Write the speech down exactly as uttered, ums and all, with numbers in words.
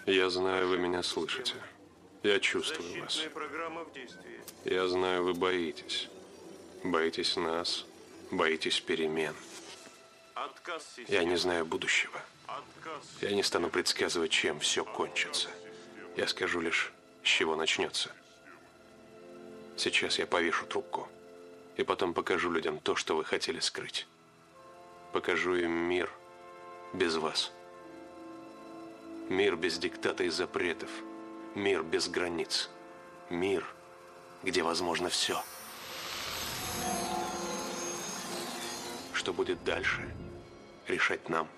Я знаю, вы меня слышите. Я чувствую вас. Программа в действии. Я знаю, вы боитесь. Боитесь нас. Боитесь перемен. Отказ системы. Я не знаю будущего. Отказ. Я не стану предсказывать, чем все кончится. Я скажу лишь, с чего начнется. Сейчас я повешу трубку. И потом покажу людям то, что вы хотели скрыть. Покажу им мир без вас. Мир без диктата и запретов. Мир без границ. Мир, где возможно все. Что будет дальше, решать нам.